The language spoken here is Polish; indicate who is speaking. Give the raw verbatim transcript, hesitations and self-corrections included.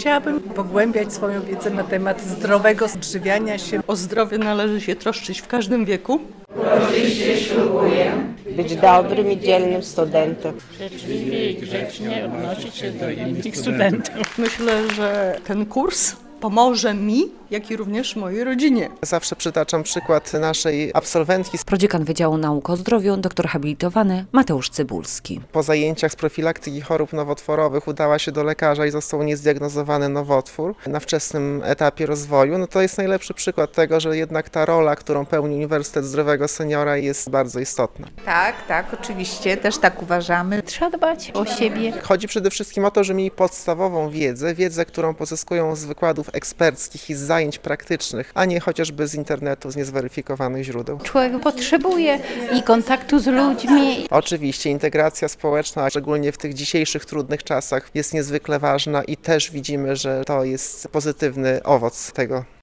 Speaker 1: chciałabym pogłębiać swoją wiedzę na temat zdrowego odżywiania się.
Speaker 2: O zdrowie należy się troszczyć w każdym wieku.
Speaker 3: Uroczyście ślubuję
Speaker 4: być dobrym i dzielnym studentem.
Speaker 5: Życzliwie i grzecznie odnosić się do innych studentów.
Speaker 2: Myślę, że ten kurs pomoże mi, jak i również mojej rodzinie.
Speaker 6: Zawsze przytaczam przykład naszej absolwentki.
Speaker 7: Prodziekan Wydziału Nauk o Zdrowiu, doktor habilitowany Mateusz Cybulski.
Speaker 6: Po zajęciach z profilaktyki chorób nowotworowych udała się do lekarza i został niezdiagnozowany nowotwór na wczesnym etapie rozwoju. No to jest najlepszy przykład tego, że jednak ta rola, którą pełni Uniwersytet Zdrowego Seniora, jest bardzo istotna.
Speaker 3: Tak, tak, oczywiście, też tak uważamy.
Speaker 5: Trzeba dbać o siebie.
Speaker 6: Chodzi przede wszystkim o to, że mieli podstawową wiedzę, wiedzę, którą pozyskują z wykładów eksperckich i z zajęć praktycznych, a nie chociażby z internetu, z niezweryfikowanych źródeł.
Speaker 5: Człowiek potrzebuje i kontaktu z ludźmi.
Speaker 6: Oczywiście integracja społeczna, szczególnie w tych dzisiejszych trudnych czasach, jest niezwykle ważna i też widzimy, że to jest pozytywny owoc tego.